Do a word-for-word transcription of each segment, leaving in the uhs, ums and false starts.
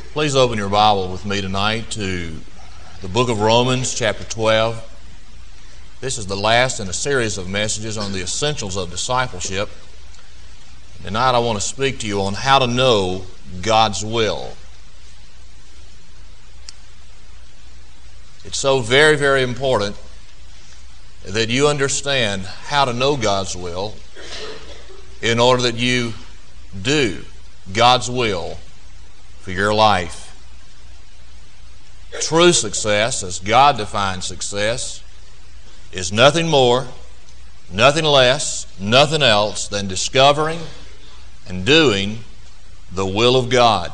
Please open your Bible with me tonight to the book of Romans, chapter twelve. This is the last in a series of messages on the essentials of discipleship. Tonight I want to speak to you on how to know God's will. It's so very, very important that you understand how to know God's will in order that you do God's will for your life. True success, as God defines success, is nothing more, nothing less, nothing else than discovering and doing the will of God.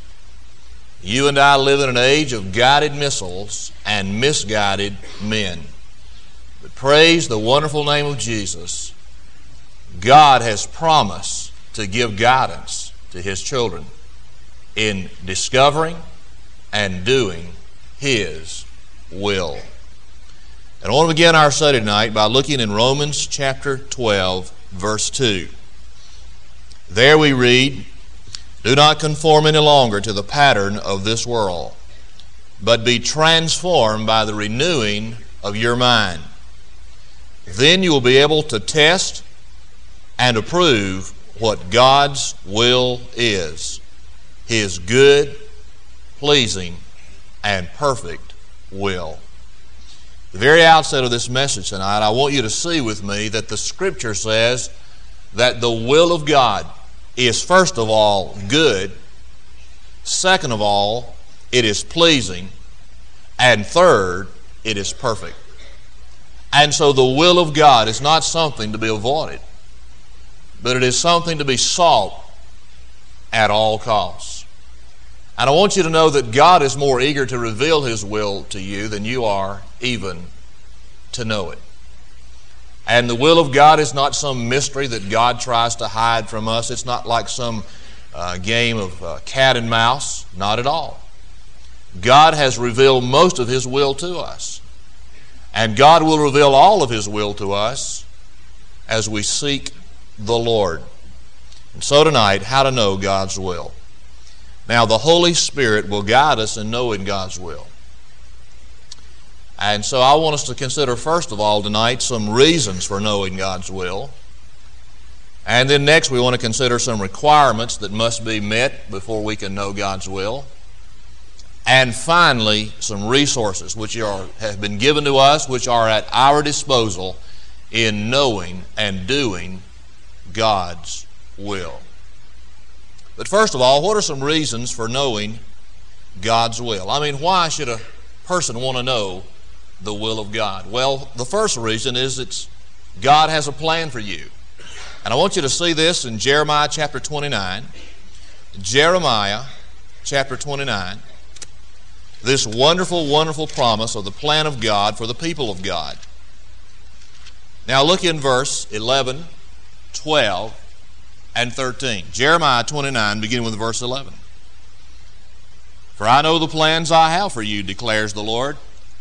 You and I live in an age of guided missiles and misguided men. But praise the wonderful name of Jesus, God has promised to give guidance to His children in discovering and doing His will. And I want to begin our study tonight by looking in Romans chapter twelve, verse two. There we read, "Do not conform any longer to the pattern of this world, but be transformed by the renewing of your mind. Then you will be able to test and approve what God's will is, His good, pleasing, and perfect will." The very outset of this message tonight, I want you to see with me that the Scripture says that the will of God is first of all good, second of all, it is pleasing, and third, it is perfect. And so the will of God is not something to be avoided, but it is something to be sought at all costs. And I want you to know that God is more eager to reveal His will to you than you are even to know it. And the will of God is not some mystery that God tries to hide from us. It's not like some uh, game of uh, cat and mouse. Not at all. God has revealed most of His will to us. And God will reveal all of His will to us as we seek the Lord. And so tonight, how to know God's will. Now, the Holy Spirit will guide us in knowing God's will. And so I want us to consider, first of all, tonight, some reasons for knowing God's will. And then next, we want to consider some requirements that must be met before we can know God's will. And finally, some resources which are, have been given to us, which are at our disposal in knowing and doing God's will. But first of all, what are some reasons for knowing God's will? I mean, why should a person want to know the will of God? Well, the first reason is it's God has a plan for you. And I want you to see this in Jeremiah chapter twenty-nine. Jeremiah chapter twenty-nine. This wonderful, wonderful promise of the plan of God for the people of God. Now look in verse eleven, twelve, and thirteen. Jeremiah twenty-nine, beginning with verse eleven. "For I know the plans I have for you, declares the Lord,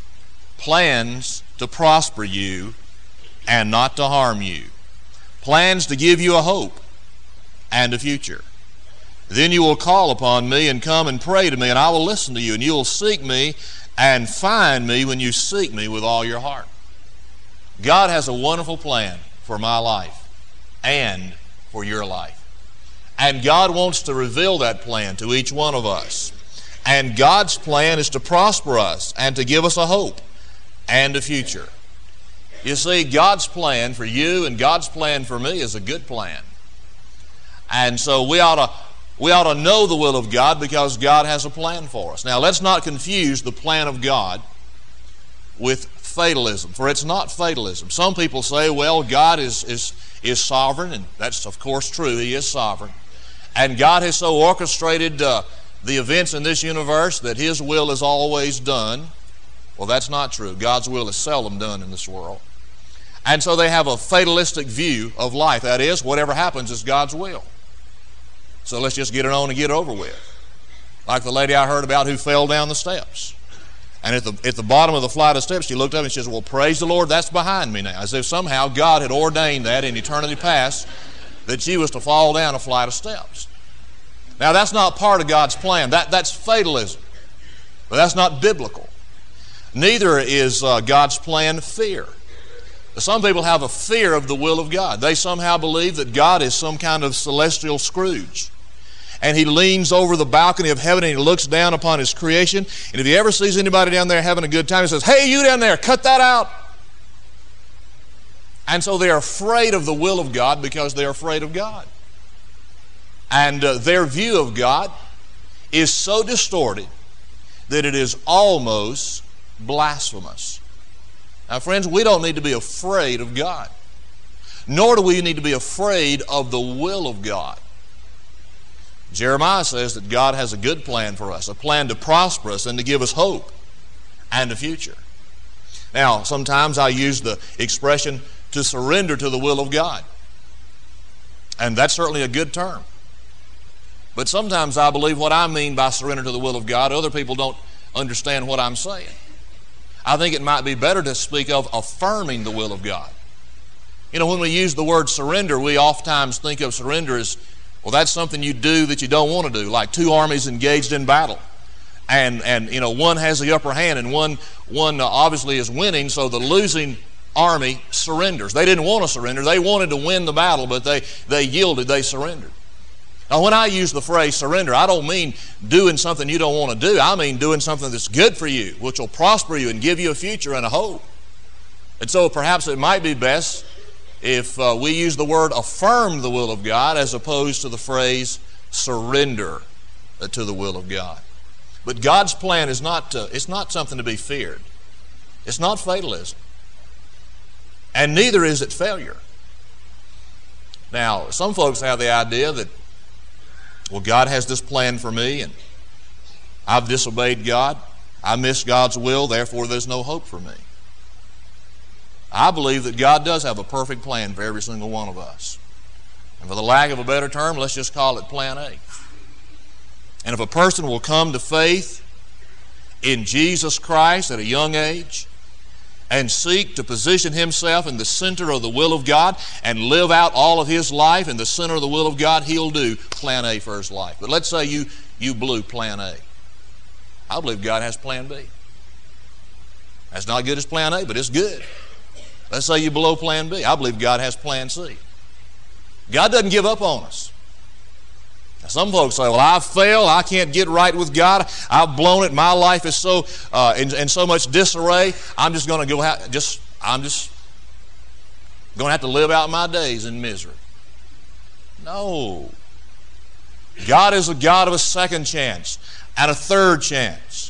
plans to prosper you and not to harm you, plans to give you a hope and a future. Then you will call upon me and come and pray to me, and I will listen to you, and you will seek me and find me when you seek me with all your heart." God has a wonderful plan for my life and for your life. And God wants to reveal that plan to each one of us. And God's plan is to prosper us and to give us a hope and a future. You see, God's plan for you and God's plan for me is a good plan. And so we ought to we ought to know the will of God because God has a plan for us. Now, let's not confuse the plan of God with fatalism, for it's not fatalism. Some people say, well, God is, is, is sovereign, and that's of course true. He is sovereign. And God has so orchestrated uh, the events in this universe that His will is always done. Well, that's not true. God's will is seldom done in this world. And so they have a fatalistic view of life. That is, whatever happens is God's will. So let's just get it on and get it over with. Like the lady I heard about who fell down the steps. And at the, at the bottom of the flight of steps, she looked up and she says, well, praise the Lord, that's behind me now. As if somehow God had ordained that in eternity past, that she was to fall down a flight of steps. Now, that's not part of God's plan. That, that's fatalism. But that's not biblical. Neither is uh, God's plan fear. Some people have a fear of the will of God. They somehow believe that God is some kind of celestial Scrooge. And he leans over the balcony of heaven and he looks down upon his creation. And if he ever sees anybody down there having a good time, he says, "Hey, you down there, cut that out." And so they're afraid of the will of God because they're afraid of God. And uh, their view of God is so distorted that it is almost blasphemous. Now, friends, we don't need to be afraid of God, nor do we need to be afraid of the will of God. Jeremiah says that God has a good plan for us, a plan to prosper us and to give us hope and a future. Now, sometimes I use the expression to surrender to the will of God, and that's certainly a good term. But sometimes I believe what I mean by surrender to the will of God, other people don't understand what I'm saying. I think it might be better to speak of affirming the will of God. You know, when we use the word surrender, we oftentimes think of surrender as, well, that's something you do that you don't want to do, like two armies engaged in battle. And, and you know, one has the upper hand and one, one uh, obviously is winning, so the losing army surrenders. They didn't want to surrender. They wanted to win the battle, but they, they yielded, they surrendered. Now, when I use the phrase surrender, I don't mean doing something you don't want to do. I mean doing something that's good for you, which will prosper you and give you a future and a hope. And so perhaps it might be best if uh, we use the word affirm the will of God as opposed to the phrase surrender to the will of God. But God's plan is not, uh, it's not something to be feared. It's not fatalism. And neither is it failure. Now, some folks have the idea that, well, God has this plan for me, and I've disobeyed God. I missed God's will, therefore there's no hope for me. I believe that God does have a perfect plan for every single one of us. And for the lack of a better term, let's just call it Plan A. And if a person will come to faith in Jesus Christ at a young age and seek to position himself in the center of the will of God and live out all of his life in the center of the will of God, he'll do Plan A for his life. But let's say you, you blew Plan A. I believe God has Plan B. That's not good as Plan A, but it's good. Let's say you blow Plan B. I believe God has Plan C. God doesn't give up on us. Now, some folks say, well, I've failed. I can't get right with God. I've blown it. My life is so uh, in, in so much disarray. I'm just going to go ha- just I'm just going to have to live out my days in misery. No. God is a God of a second chance and a third chance.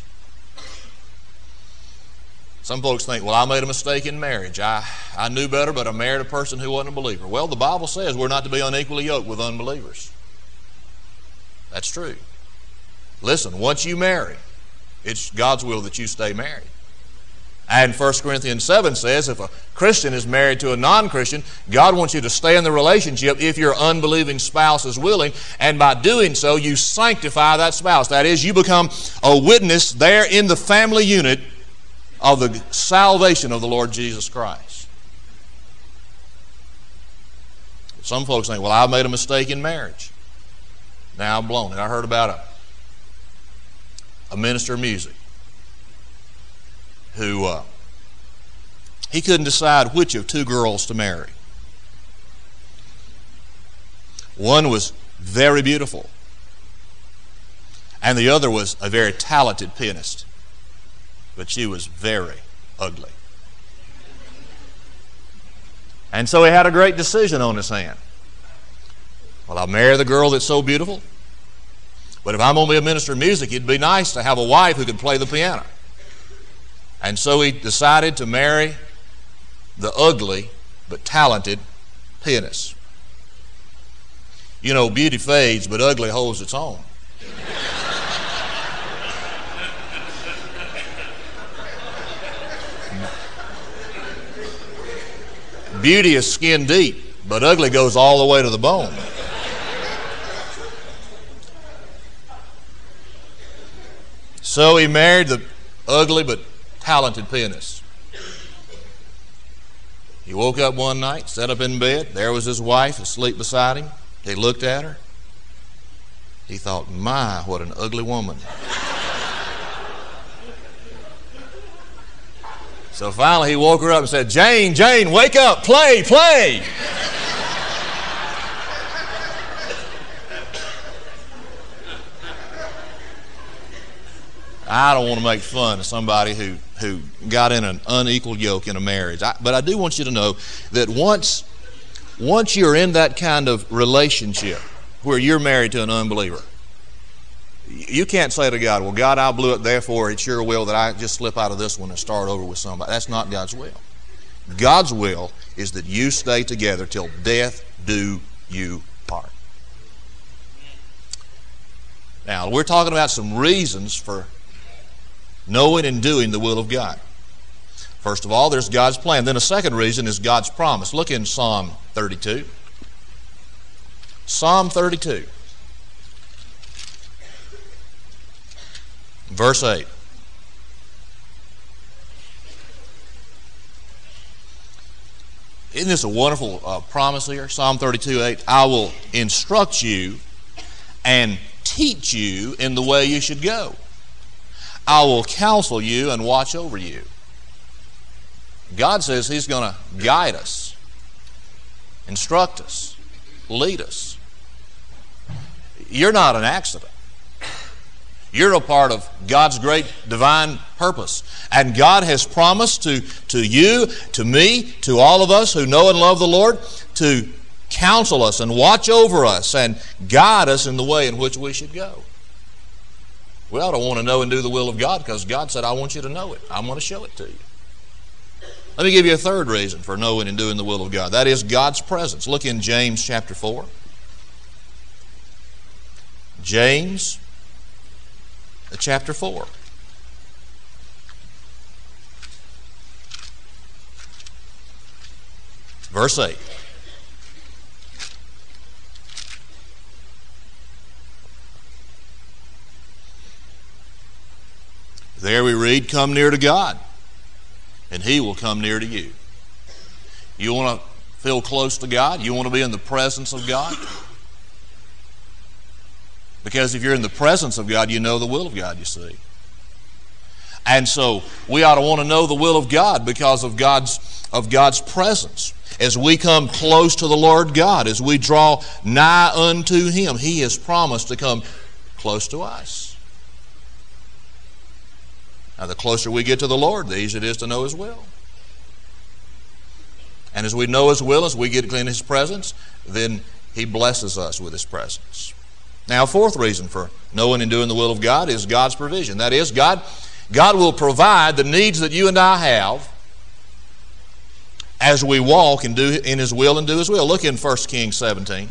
Some folks think, well, I made a mistake in marriage. I, I knew better, but I married a person who wasn't a believer. Well, the Bible says we're not to be unequally yoked with unbelievers. That's true. Listen, once you marry, it's God's will that you stay married. And First Corinthians seven says if a Christian is married to a non-Christian, God wants you to stay in the relationship if your unbelieving spouse is willing, and by doing so, you sanctify that spouse. That is, you become a witness there in the family unit of the salvation of the Lord Jesus Christ. Some folks think, well, I made a mistake in marriage. Now I'm blown it. I heard about a, a minister of music who uh, he couldn't decide which of two girls to marry. One was very beautiful, and the other was a very talented pianist, but she was very ugly. And so he had a great decision on his hand. Well, I'll marry the girl that's so beautiful, but if I'm going to be a minister of music, it'd be nice to have a wife who could play the piano. And so he decided to marry the ugly but talented pianist. You know, beauty fades, but ugly holds its own. Beauty is skin deep, but ugly goes all the way to the bone. So he married the ugly but talented pianist. He woke up one night, sat up in bed. There was his wife asleep beside him. He looked at her. He thought, my, what an ugly woman. So finally he woke her up and said, Jane, Jane, wake up, play, play. I don't want to make fun of somebody who, who got in an unequal yoke in a marriage. I, but I do want you to know that once, once you're in that kind of relationship where you're married to an unbeliever, you can't say to God, well, God, I blew it, therefore it's your will that I just slip out of this one and start over with somebody. That's not God's will. God's will is that you stay together till death do you part. Now, we're talking about some reasons for knowing and doing the will of God. First of all, there's God's plan. Then a second reason is God's promise. Look in Psalm thirty-two. Psalm thirty-two. Verse eight. Isn't this a wonderful uh, promise here? Psalm thirty-two, eight. I will instruct you and teach you in the way you should go. I will counsel you and watch over you. God says He's going to guide us, instruct us, lead us. You're not an accident. You're a part of God's great divine purpose. And God has promised to, to you, to me, to all of us who know and love the Lord, to counsel us and watch over us and guide us in the way in which we should go. We ought to want to know and do the will of God because God said, I want you to know it. I'm going to show it to you. Let me give you a third reason for knowing and doing the will of God. That is God's presence. Look in James chapter four. James chapter four. Verse eight. There we read, come near to God, and He will come near to you. You want to feel close to God? You want to be in the presence of God? Because if you're in the presence of God, you know the will of God, you see. And so we ought to want to know the will of God because of God's, of God's presence. As we come close to the Lord God, as we draw nigh unto Him, He has promised to come close to us. Now, the closer we get to the Lord, the easier it is to know His will. And as we know His will, as we get in His presence, then He blesses us with His presence. Now, a fourth reason for knowing and doing the will of God is God's provision. That is, God, God will provide the needs that you and I have as we walk and do in His will and do His will. Look in First Kings seventeen.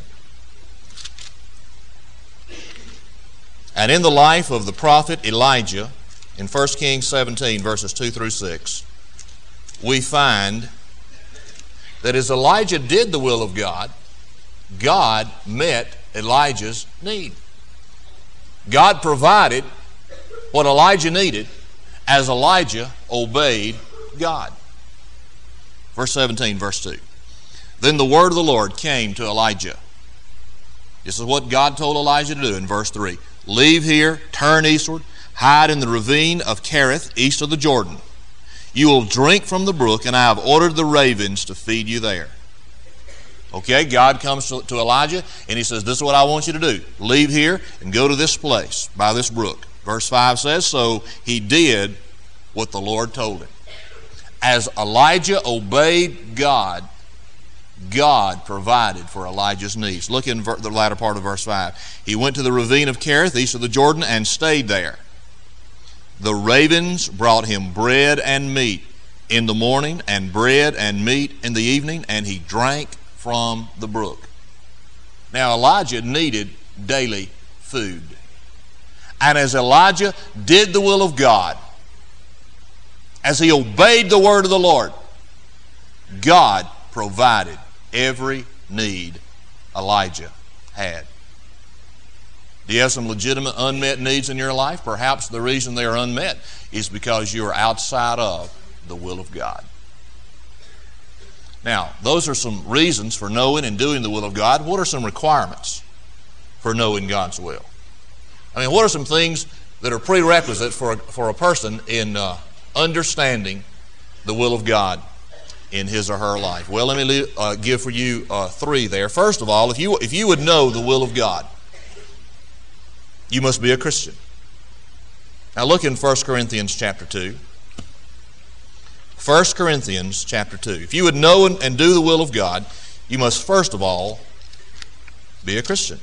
And in the life of the prophet Elijah, in First Kings seventeen, verses two through six, we find that as Elijah did the will of God, God met Elijah's need. God provided what Elijah needed as Elijah obeyed God. Verse seventeen, verse two. Then the word of the Lord came to Elijah. This is what God told Elijah to do in verse three. Leave here, turn eastward, hide in the ravine of Kerith, east of the Jordan. You will drink from the brook, and I have ordered the ravens to feed you there. Okay, God comes to, to Elijah, and He says, this is what I want you to do. Leave here and go to this place by this brook. Verse five says, so he did what the Lord told him. As Elijah obeyed God, God provided for Elijah's needs. Look in the latter part of verse five. He went to the ravine of Kerith, east of the Jordan, and stayed there. The ravens brought him bread and meat in the morning, and bread and meat in the evening, and he drank from the brook. Now Elijah needed daily food. And as Elijah did the will of God, as he obeyed the word of the Lord, God provided every need Elijah had. Do you have some legitimate unmet needs in your life? Perhaps the reason they are unmet is because you are outside of the will of God. Now, those are some reasons for knowing and doing the will of God. What are some requirements for knowing God's will? I mean, what are some things that are prerequisite for a, for a person in uh, understanding the will of God in his or her life? Well, let me uh, give for you uh, three there. First of all, if you if you would know the will of God, you must be a Christian. Now look in First Corinthians chapter two. First Corinthians chapter two. If you would know and, and do the will of God, you must first of all be a Christian.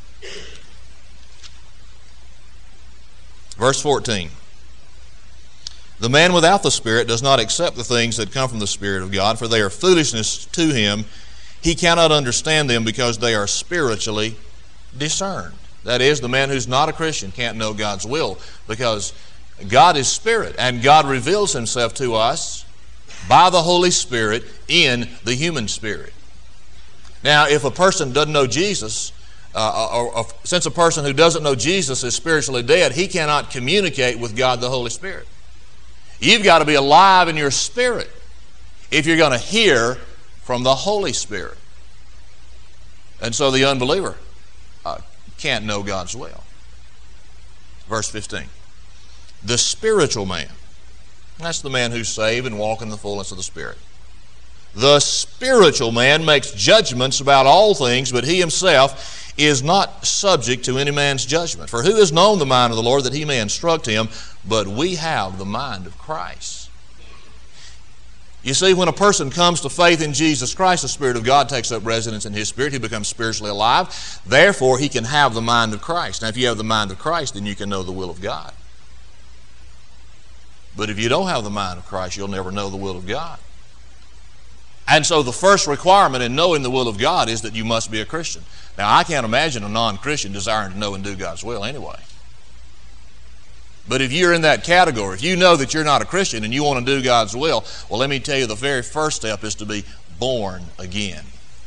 Verse fourteen. The man without the Spirit does not accept the things that come from the Spirit of God, for they are foolishness to him. He cannot understand them because they are spiritually discerned. That is, the man who's not a Christian can't know God's will, because God is Spirit, and God reveals himself to us by the Holy Spirit in the human spirit. Now, if a person doesn't know Jesus, uh, or, or since a person who doesn't know Jesus is spiritually dead, he cannot communicate with God the Holy Spirit. You've got to be alive in your spirit if you're going to hear from the Holy Spirit. And so the unbeliever uh, can't know God's will. Verse fifteen. The spiritual man, that's the man who's saved and walking in the fullness of the Spirit. The spiritual man makes judgments about all things, but he himself is not subject to any man's judgment. For who has known the mind of the Lord that he may instruct him? But we have the mind of Christ. You see, when a person comes to faith in Jesus Christ, the Spirit of God takes up residence in his spirit. He becomes spiritually alive. Therefore, he can have the mind of Christ. Now, if you have the mind of Christ, then you can know the will of God. But if you don't have the mind of Christ, you'll never know the will of God. And so the first requirement in knowing the will of God is that you must be a Christian. Now, I can't imagine a non-Christian desiring to know and do God's will anyway. But if you're in that category, if you know that you're not a Christian and you want to do God's will, well, let me tell you, the very first step is to be born again.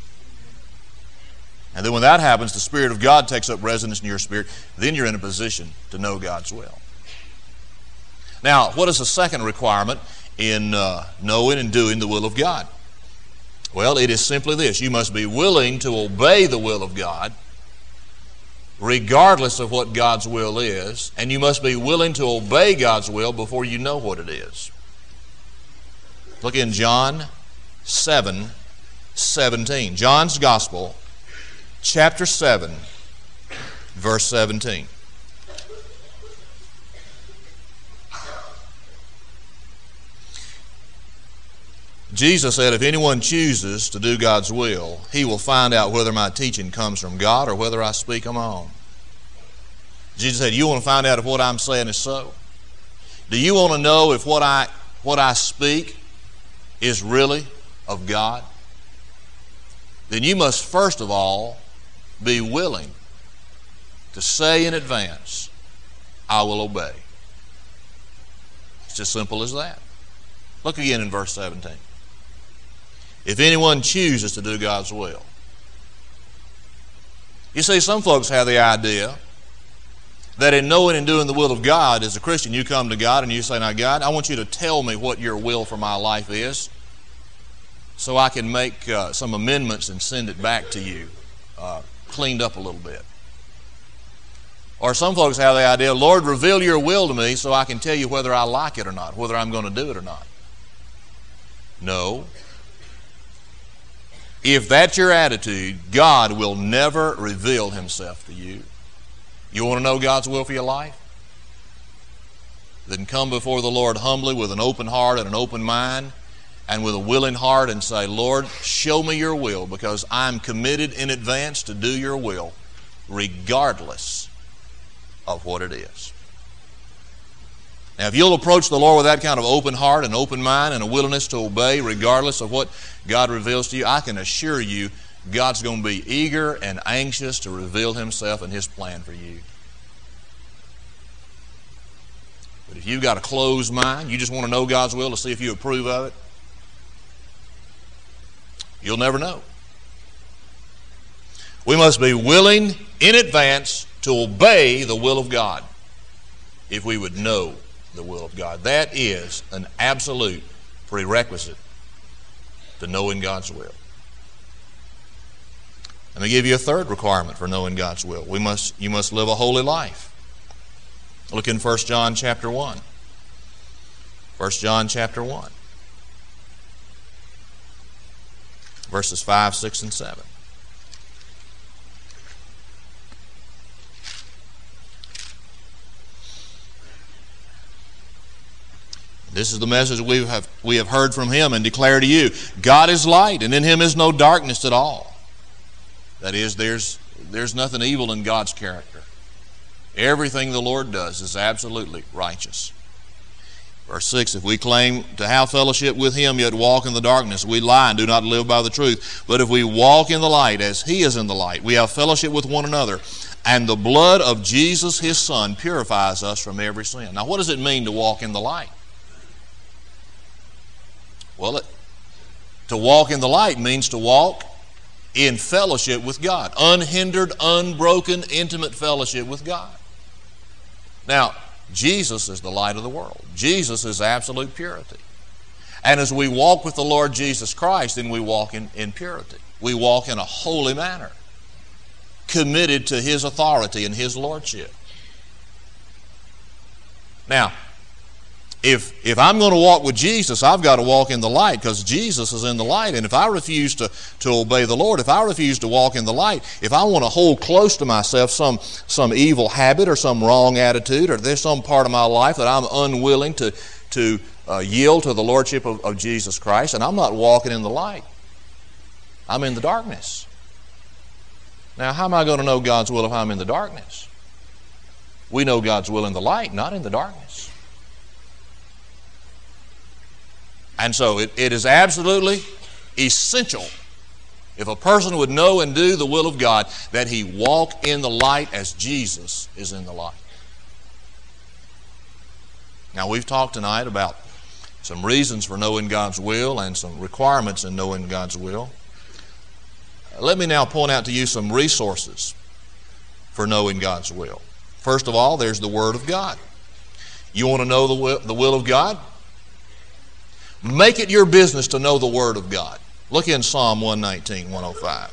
And then when that happens, the Spirit of God takes up residence in your spirit. Then you're in a position to know God's will. Now, what is the second requirement in uh, knowing and doing the will of God? Well, it is simply this. You must be willing to obey the will of God regardless of what God's will is, and you must be willing to obey God's will before you know what it is. Look in John seven seventeen. John's Gospel, chapter seven, verse seventeen. Jesus said, if anyone chooses to do God's will, he will find out whether my teaching comes from God or whether I speak on my own. Jesus said, you want to find out if what I'm saying is so? Do you want to know if what I, what I speak is really of God? Then you must first of all be willing to say in advance, I will obey. It's as simple as that. Look again in verse seventeen. If anyone chooses to do God's will. You see, some folks have the idea that in knowing and doing the will of God, as a Christian, you come to God and you say, now God, I want you to tell me what your will for my life is so I can make uh, some amendments and send it back to you, uh, cleaned up a little bit. Or some folks have the idea, Lord, reveal your will to me so I can tell you whether I like it or not, whether I'm going to do it or not. No. If that's your attitude, God will never reveal himself to you. You want to know God's will for your life? Then come before the Lord humbly with an open heart and an open mind and with a willing heart and say, Lord, show me your will, because I'm committed in advance to do your will regardless of what it is. Now, if you'll approach the Lord with that kind of open heart and open mind and a willingness to obey regardless of what God reveals to you, I can assure you God's going to be eager and anxious to reveal himself and his plan for you. But if you've got a closed mind, you just want to know God's will to see if you approve of it, you'll never know. We must be willing in advance to obey the will of God if we would know the will of God. That is an absolute prerequisite to knowing God's will. Let me give you a third requirement for knowing God's will. We must, you must live a holy life. Look in First John chapter one. First John chapter one. Verses five, six, and seven. This is the message we have, we have heard from Him and declare to you. God is light, and in Him is no darkness at all. That is, there's, there's nothing evil in God's character. Everything the Lord does is absolutely righteous. Verse six, if we claim to have fellowship with Him, yet walk in the darkness, we lie and do not live by the truth. But if we walk in the light as He is in the light, we have fellowship with one another, and the blood of Jesus, His Son, purifies us from every sin. Now, what does it mean to walk in the light? Well, it, to walk in the light means to walk in fellowship with God. Unhindered, unbroken, intimate fellowship with God. Now, Jesus is the light of the world. Jesus is absolute purity. And as we walk with the Lord Jesus Christ, then we walk in, in purity. We walk in a holy manner, committed to His authority and His lordship. Now, If, if I'm going to walk with Jesus, I've got to walk in the light, because Jesus is in the light. And if I refuse to, to obey the Lord, if I refuse to walk in the light, if I want to hold close to myself some, some evil habit or some wrong attitude, or there's some part of my life that I'm unwilling to, to uh, yield to the lordship of, of Jesus Christ, and I'm not walking in the light, I'm in the darkness. Now, how am I going to know God's will if I'm in the darkness? We know God's will in the light, not in the darkness. And so it, it is absolutely essential, if a person would know and do the will of God, that he walk in the light as Jesus is in the light. Now, we've talked tonight about some reasons for knowing God's will and some requirements in knowing God's will. Let me now point out to you some resources for knowing God's will. First of all, there's the Word of God. You want to know the will, the will of God? Make it your business to know the Word of God. Look in Psalm one nineteen, one oh five.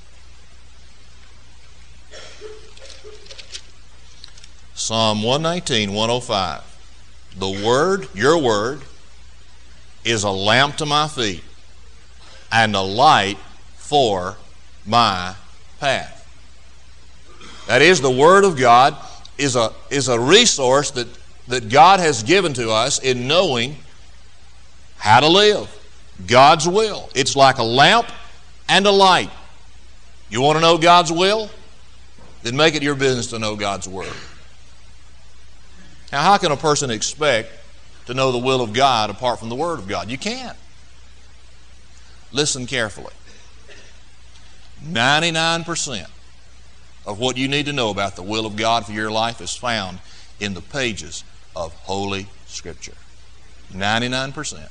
Psalm one nineteen, one oh five. The Word, your Word, is a lamp to my feet and a light for my path. That is, the Word of God is a, is a resource that, that God has given to us in knowing how to live, God's will. It's like a lamp and a light. You want to know God's will? Then make it your business to know God's Word. Now, how can a person expect to know the will of God apart from the Word of God? You can't. Listen carefully. ninety-nine percent of what you need to know about the will of God for your life is found in the pages of Holy Scripture. ninety-nine percent.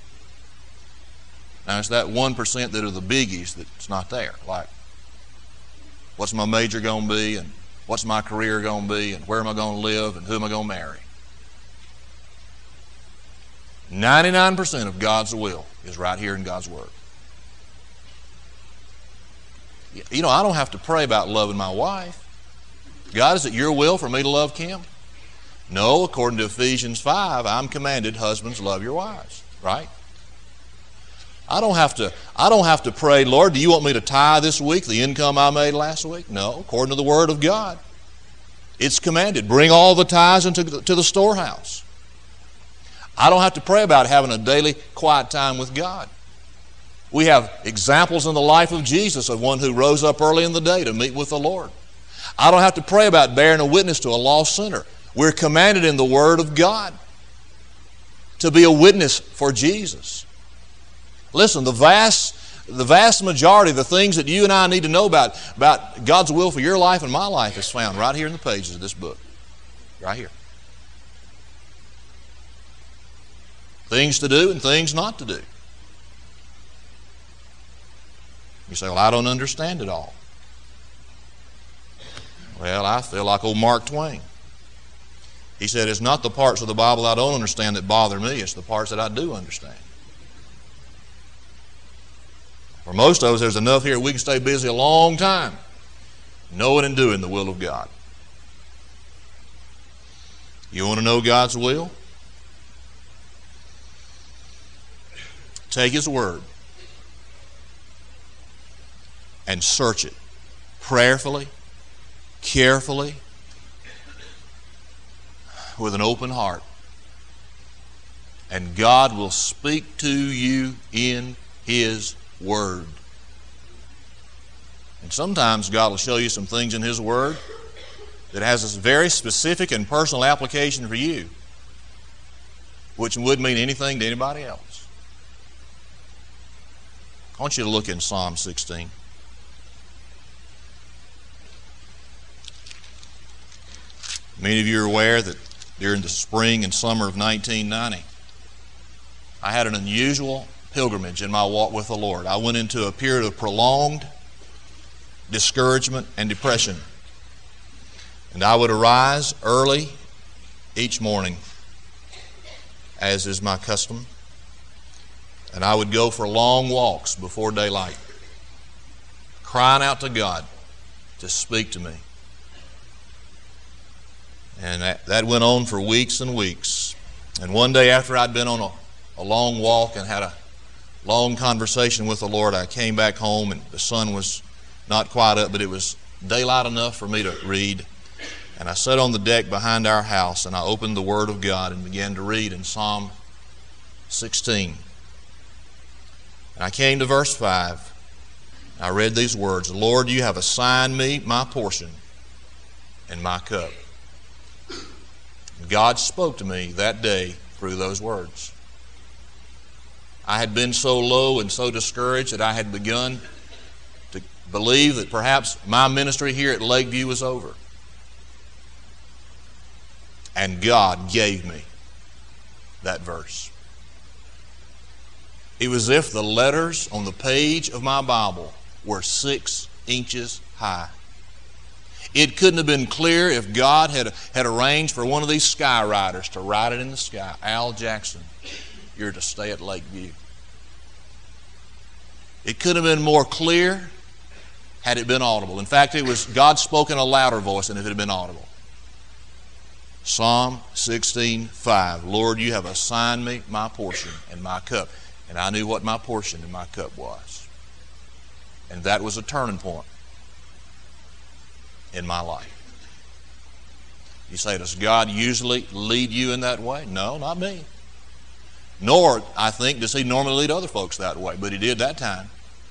Now, it's that one percent that are the biggies that's not there. Like, what's my major going to be, and what's my career going to be, and where am I going to live, and who am I going to marry? ninety-nine percent of God's will is right here in God's Word. You know, I don't have to pray about loving my wife. God, is it your will for me to love Kim? No, according to Ephesians five, I'm commanded, husbands, love your wives. Right? I don't have to, I don't have to pray, Lord, do you want me to tithe this week the income I made last week? No, according to the Word of God. It's commanded, bring all the tithes into to the storehouse. I don't have to pray about having a daily quiet time with God. We have examples in the life of Jesus of one who rose up early in the day to meet with the Lord. I don't have to pray about bearing a witness to a lost sinner. We're commanded in the Word of God to be a witness for Jesus. Listen, the vast, the vast majority of the things that you and I need to know about, about God's will for your life and my life is found right here in the pages of this book. Right here. Things to do and things not to do. You say, well, I don't understand it all. Well, I feel like old Mark Twain. He said, it's not the parts of the Bible I don't understand that bother me, it's the parts that I do understand. For most of us, there's enough here we can stay busy a long time knowing and doing the will of God. You want to know God's will? Take His Word and search it prayerfully, carefully, with an open heart. And God will speak to you in His Word. And sometimes God will show you some things in His Word that has a very specific and personal application for you, which wouldn't mean anything to anybody else. I want you to look in Psalm sixteen. Many of you are aware that during the spring and summer of nineteen ninety, I had an unusual pilgrimage in my walk with the Lord. I went into a period of prolonged discouragement and depression. And I would arise early each morning, as is my custom, and I would go for long walks before daylight, crying out to God to speak to me. And that, that went on for weeks and weeks. And one day after I'd been on a, a long walk and had a long conversation with the Lord, I came back home and the sun was not quite up, but it was daylight enough for me to read. And I sat on the deck behind our house and I opened the Word of God and began to read in Psalm sixteen. And I came to verse five. I read these words, Lord, you have assigned me my portion and my cup. And God spoke to me that day through those words. I had been so low and so discouraged that I had begun to believe that perhaps my ministry here at Lakeview was over. And God gave me that verse. It was as if the letters on the page of my Bible were six inches high. It couldn't have been clearer if God had, had arranged for one of these skywriters to write it in the sky. Al Jackson, you're to stay at Lakeview. It couldn't have been more clear had it been audible. In fact, it was God spoke in a louder voice than if it had been audible. Psalm sixteen five. Lord, you have assigned me my portion and my cup. And I knew what my portion and my cup was. And that was a turning point in my life. You say, does God usually lead you in that way? No, not me. Nor, I think, does He normally lead other folks that way. But He did that time.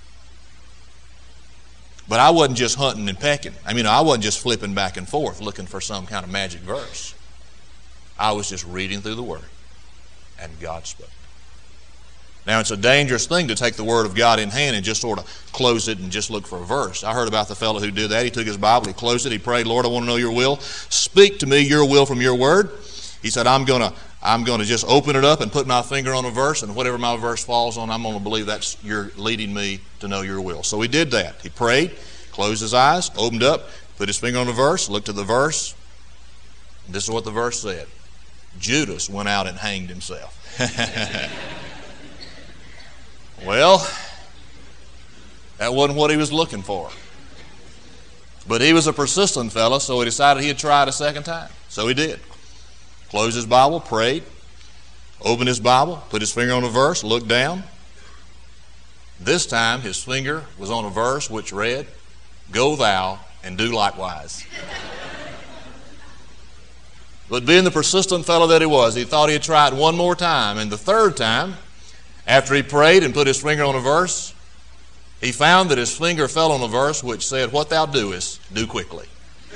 But I wasn't just hunting and pecking. I mean, I wasn't just flipping back and forth looking for some kind of magic verse. I was just reading through the Word. And God spoke. Now, it's a dangerous thing to take the Word of God in hand and just sort of close it and just look for a verse. I heard about the fellow who did that. He took his Bible, he closed it, he prayed, Lord, I want to know your will. Speak to me your will from your Word. He said, I'm going to I'm going to just open it up and put my finger on a verse, and whatever my verse falls on, I'm going to believe that's you're leading me to know your will. So he did that. He prayed, closed his eyes, opened up, put his finger on the verse, looked at the verse. This is what the verse said. Judas went out and hanged himself. Well, that wasn't what he was looking for. But he was a persistent fellow, so he decided he'd try it a second time. So he did. Closed his Bible, prayed, opened his Bible, put his finger on a verse, looked down. This time his finger was on a verse which read, Go thou and do likewise. But being the persistent fellow that he was, he thought he'd try it one more time. And the third time, after he prayed and put his finger on a verse, he found that his finger fell on a verse which said, What thou doest, do quickly.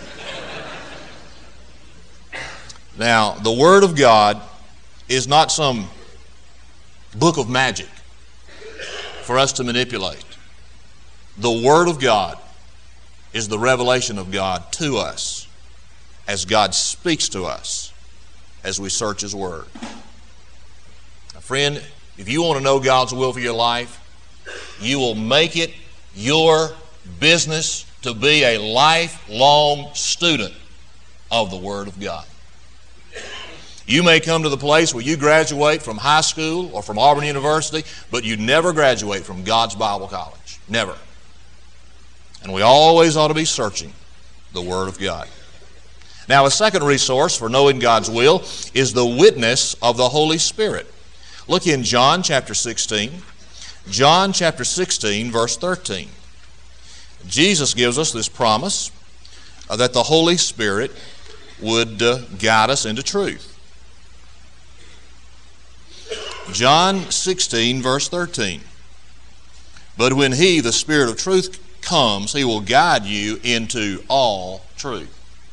Now, the Word of God is not some book of magic for us to manipulate. The Word of God is the revelation of God to us as God speaks to us as we search His Word. Now, friend, if you want to know God's will for your life, you will make it your business to be a lifelong student of the Word of God. You may come to the place where you graduate from high school or from Auburn University, but you never graduate from God's Bible College. Never. And we always ought to be searching the Word of God. Now, a second resource for knowing God's will is the witness of the Holy Spirit. Look in John chapter sixteen. John chapter sixteen, verse thirteen. Jesus gives us this promise uh, that the Holy Spirit would uh, guide us into truth. John sixteen, verse thirteen. But when He, the Spirit of truth, comes, He will guide you into all truth.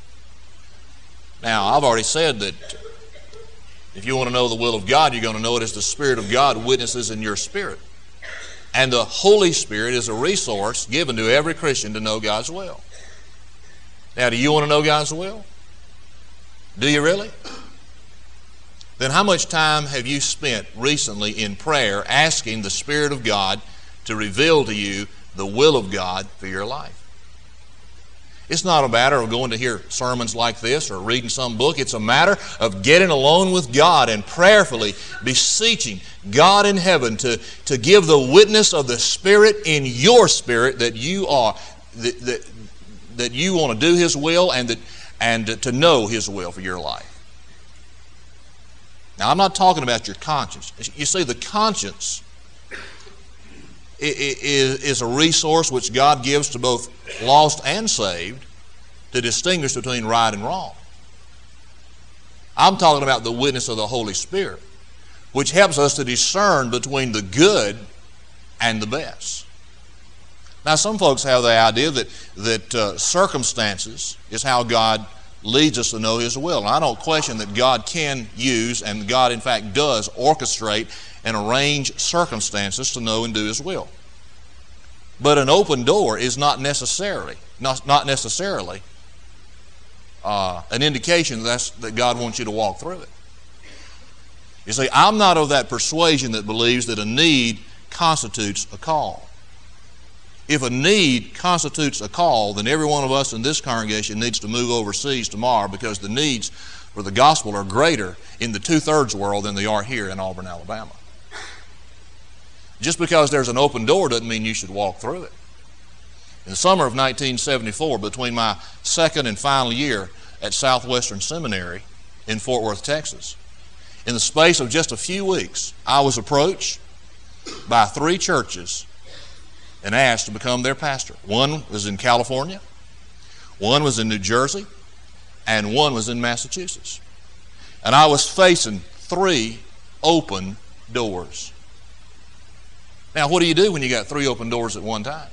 Now, I've already said that if you want to know the will of God, you're going to know it as the Spirit of God witnesses in your spirit. And the Holy Spirit is a resource given to every Christian to know God's will. Now, do you want to know God's will? Do you really? Then how much time have you spent recently in prayer asking the Spirit of God to reveal to you the will of God for your life? It's not a matter of going to hear sermons like this or reading some book. It's a matter of getting alone with God and prayerfully beseeching God in heaven to, to give the witness of the Spirit in your spirit that you are that, that, that you want to do His will and that and to know His will for your life. Now, I'm not talking about your conscience. You see, the conscience is a resource which God gives to both lost and saved to distinguish between right and wrong. I'm talking about the witness of the Holy Spirit, which helps us to discern between the good and the best. Now, some folks have the idea that, that uh, circumstances is how God leads us to know His will. And I don't question that God can use, and God in fact does, orchestrate and arrange circumstances to know and do His will. But an open door is not necessarily, not, not necessarily uh, an indication that, that's, that God wants you to walk through it. You see, I'm not of that persuasion that believes that a need constitutes a call. If a need constitutes a call, then every one of us in this congregation needs to move overseas tomorrow, because the needs for the gospel are greater in the two-thirds world than they are here in Auburn, Alabama. Just because there's an open door doesn't mean you should walk through it. In the summer of nineteen seventy-four, between my second and final year at Southwestern Seminary in Fort Worth, Texas, in the space of just a few weeks, I was approached by three churches and asked to become their pastor. One was in California, one was in New Jersey, and one was in Massachusetts. And I was facing three open doors. Now, what do you do when you got three open doors at one time?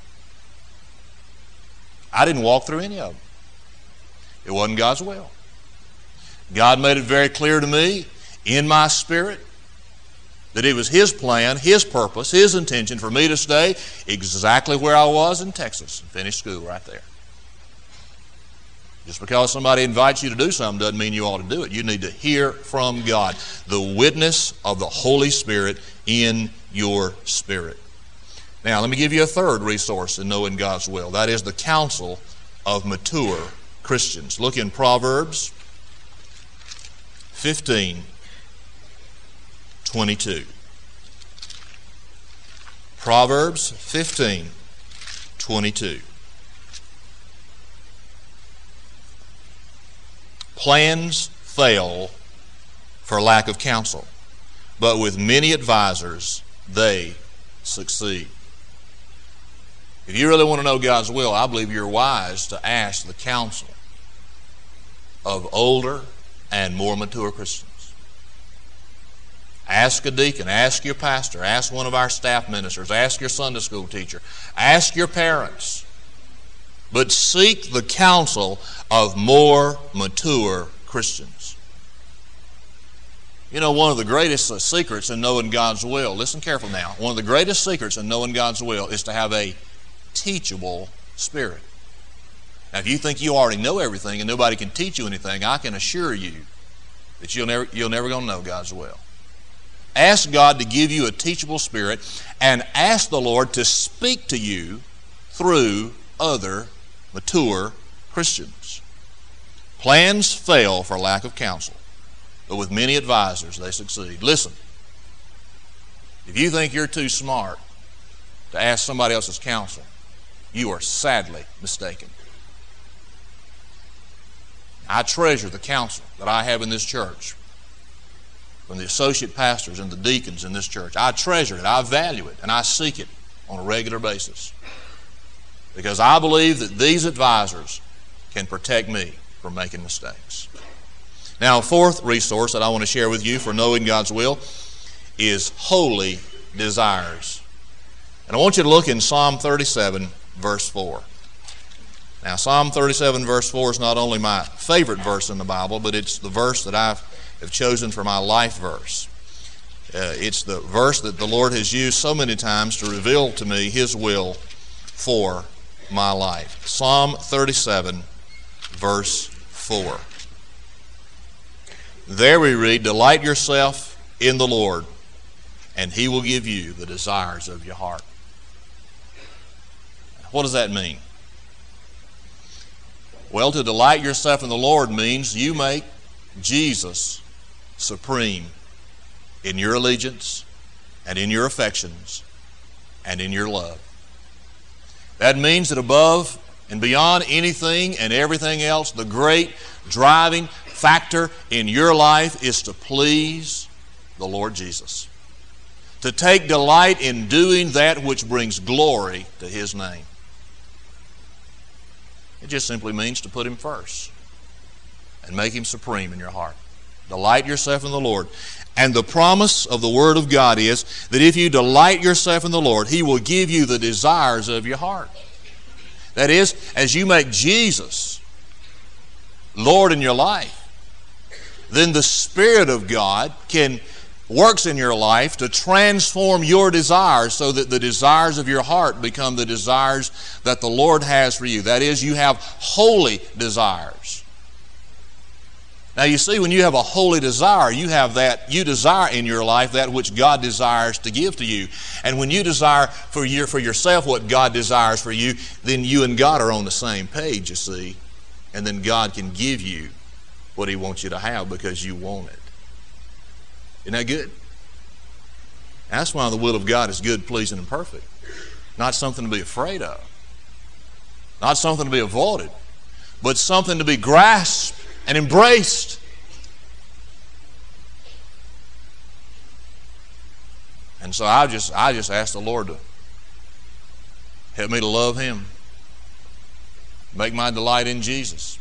I didn't walk through any of them. It wasn't God's will. God made it very clear to me in my spirit that it was His plan, His purpose, His intention for me to stay exactly where I was in Texas and finish school right there. Just because somebody invites you to do something doesn't mean you ought to do it. You need to hear from God, the witness of the Holy Spirit in your spirit. Now, let me give you a third resource in knowing God's will. That is the counsel of mature Christians. Look in Proverbs fifteen twenty-two. Proverbs fifteen twenty-two. Plans fail for lack of counsel, but with many advisors they succeed. If you really want to know God's will, I believe you're wise to ask the counsel of older and more mature Christians. Ask a deacon, ask your pastor, ask one of our staff ministers, ask your Sunday school teacher, ask your parents. But seek the counsel of more mature Christians. You know, one of the greatest secrets in knowing God's will, listen carefully now, one of the greatest secrets in knowing God's will is to have a teachable spirit. Now, if you think you already know everything and nobody can teach you anything, I can assure you that you'll never, you'll never going to know God's will. Ask God to give you a teachable spirit, and ask the Lord to speak to you through other mature Christians. Plans fail for lack of counsel, but with many advisors they succeed. Listen, if you think you're too smart to ask somebody else's counsel, you are sadly mistaken. I treasure the counsel that I have in this church, from the associate pastors and the deacons in this church. I treasure it, I value it, and I seek it on a regular basis, because I believe that these advisors can protect me from making mistakes. Now, a fourth resource that I want to share with you for knowing God's will is holy desires. And I want you to look in Psalm thirty-seven, verse four. Now, Psalm thirty-seven, verse four is not only my favorite verse in the Bible, but it's the verse that I have chosen for my life verse. Uh, it's the verse that the Lord has used so many times to reveal to me His will for my life. Psalm thirty-seven, verse four. There we read, "Delight yourself in the Lord, and He will give you the desires of your heart." What does that mean? Well, to delight yourself in the Lord means you make Jesus supreme in your allegiance and in your affections and in your love. That means that above and beyond anything and everything else, the great driving factor in your life is to please the Lord Jesus. To take delight in doing that which brings glory to His name. It just simply means to put Him first and make Him supreme in your heart. Delight yourself in the Lord. And the promise of the Word of God is that if you delight yourself in the Lord, He will give you the desires of your heart. That is, as you make Jesus Lord in your life, then the Spirit of God can works in your life to transform your desires so that the desires of your heart become the desires that the Lord has for you. That is, you have holy desires. Now you see, when you have a holy desire, you have that, you desire in your life that which God desires to give to you. And when you desire for your, for yourself what God desires for you, then you and God are on the same page, you see. And then God can give you what He wants you to have because you want it. Isn't that good? That's why the will of God is good, pleasing, and perfect. Not something to be afraid of. Not something to be avoided. But something to be grasped and embraced. And so I just, I just ask the Lord to help me to love Him. Make my delight in Jesus.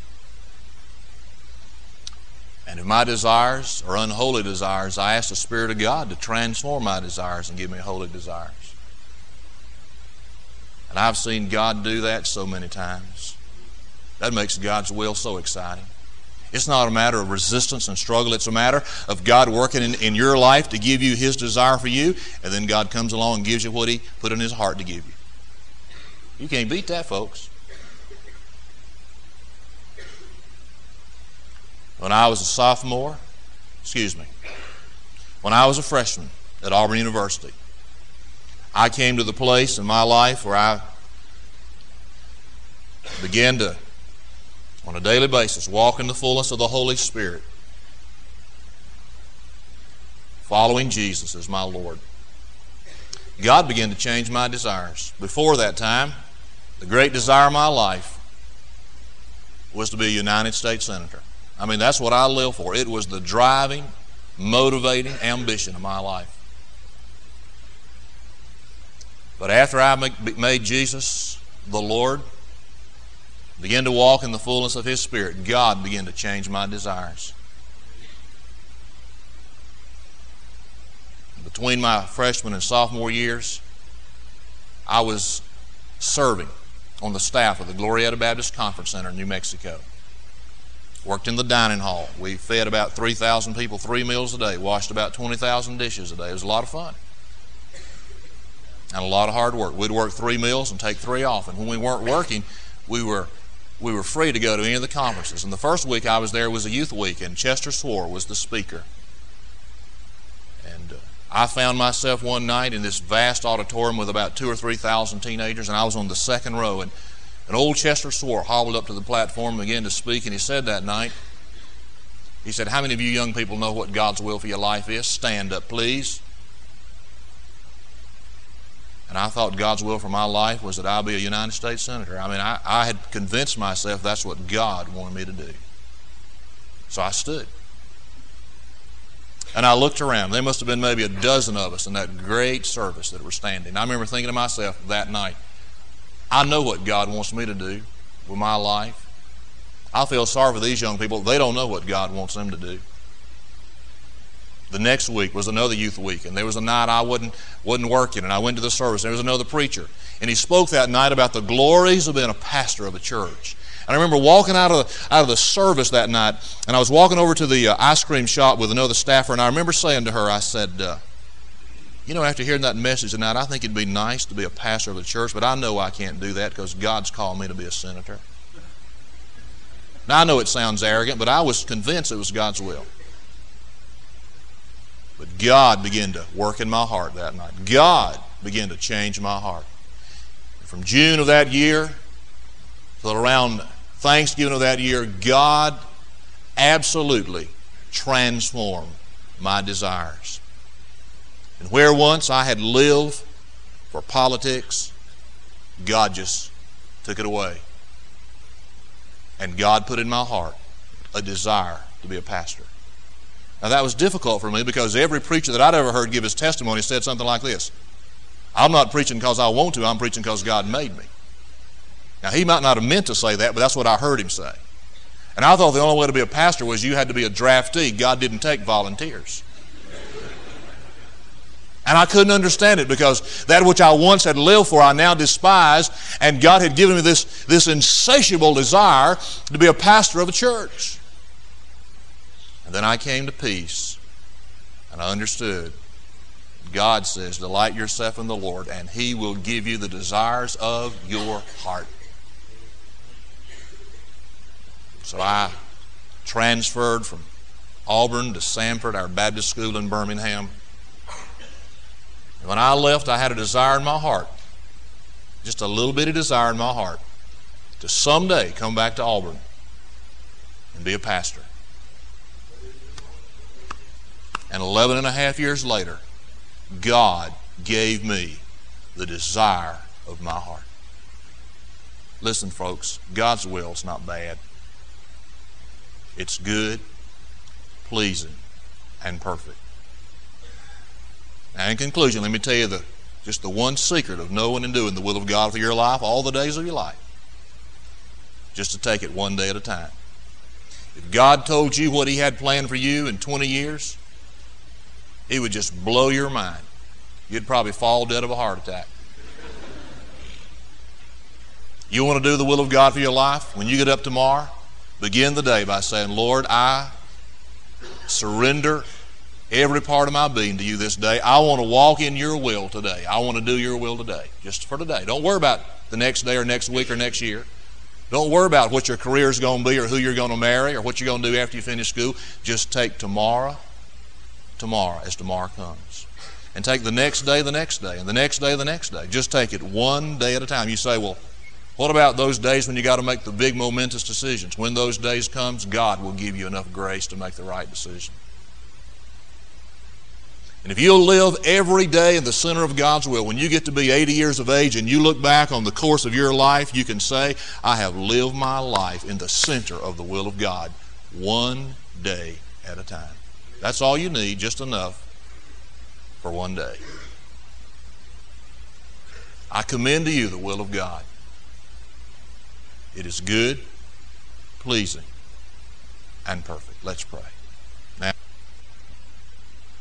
And if my desires are unholy desires, I ask the Spirit of God to transform my desires and give me holy desires. And I've seen God do that so many times. That makes God's will so exciting. It's not a matter of resistance and struggle. It's a matter of God working in, in your life to give you His desire for you, and then God comes along and gives you what He put in His heart to give you. You can't beat that, folks. When I was a sophomore, excuse me, when I was a freshman at Auburn University, I came to the place in my life where I began to, on a daily basis, walk in the fullness of the Holy Spirit, following Jesus as my Lord. God began to change my desires. Before that time, the great desire of my life was to be a United States Senator. I mean, that's what I live for. It was the driving, motivating ambition of my life. But after I made Jesus the Lord, began to walk in the fullness of His Spirit, God began to change my desires. Between my freshman and sophomore years, I was serving on the staff of the Glorieta Baptist Conference Center in New Mexico. Worked in the dining hall. We fed about three thousand people three meals a day, washed about twenty thousand dishes a day. It was a lot of fun and a lot of hard work. We'd work three meals and take three off. And when we weren't working, we were we were free to go to any of the conferences. And the first week I was there was a youth week, and Chester Swore was the speaker. And uh, I found myself one night in this vast auditorium with about two or three thousand teenagers, and I was on the second row. And And old Chester Swore hobbled up to the platform and began to speak, and he said that night, he said, "How many of you young people know what God's will for your life is? Stand up, please." And I thought God's will for my life was that I'll be a United States Senator. I mean, I, I had convinced myself that's what God wanted me to do. So I stood. And I looked around. There must have been maybe a dozen of us in that great service that were standing. I remember thinking to myself that night, I know what God wants me to do with my life. I feel sorry for these young people. They don't know what God wants them to do. The next week was another youth week, and there was a night I wasn't, wasn't working, and I went to the service. There was another preacher, and he spoke that night about the glories of being a pastor of a church. And I remember walking out of the, out of the service that night, and I was walking over to the uh, ice cream shop with another staffer, and I remember saying to her, I said, uh, you know, after hearing that message tonight, I think it'd be nice to be a pastor of a church, but I know I can't do that because God's called me to be a senator. Now, I know it sounds arrogant, but I was convinced it was God's will. But God began to work in my heart that night. God began to change my heart. From June of that year till around Thanksgiving of that year, God absolutely transformed my desires. And where once I had lived for politics, God just took it away. And God put in my heart a desire to be a pastor. Now that was difficult for me because every preacher that I'd ever heard give his testimony said something like this: I'm not preaching because I want to, I'm preaching because God made me. Now he might not have meant to say that, but that's what I heard him say. And I thought the only way to be a pastor was you had to be a draftee. God didn't take volunteers. And I couldn't understand it because that which I once had lived for I now despised, and God had given me this, this insatiable desire to be a pastor of a church. And then I came to peace, and I understood. God says, delight yourself in the Lord, and He will give you the desires of your heart. So I transferred from Auburn to Samford, our Baptist school in Birmingham. And when I left, I had a desire in my heart, just a little bitty desire in my heart, to someday come back to Auburn and be a pastor. And eleven and a half years later, God gave me the desire of my heart. Listen, folks, God's will is not bad. It's good, pleasing, and perfect. Now, in conclusion, let me tell you the just the one secret of knowing and doing the will of God for your life all the days of your life. Just to take it one day at a time. If God told you what He had planned for you in twenty years, He would just blow your mind. You'd probably fall dead of a heart attack. You want to do the will of God for your life? When you get up tomorrow, begin the day by saying, Lord, I surrender every part of my being to you this day. I want to walk in your will today. I want to do your will today, just for today. Don't worry about the next day or next week or next year. Don't worry about what your career is going to be or who you're going to marry or what you're going to do after you finish school. Just take tomorrow, tomorrow as tomorrow comes. And take the next day, the next day, and the next day, the next day. Just take it one day at a time. You say, well, what about those days when you got to make the big momentous decisions? When those days comes, God will give you enough grace to make the right decision. And if you'll live every day in the center of God's will, when you get to be eighty years of age and you look back on the course of your life, you can say, I have lived my life in the center of the will of God, one day at a time. That's all you need, just enough for one day. I commend to you the will of God. It is good, pleasing, and perfect. Let's pray.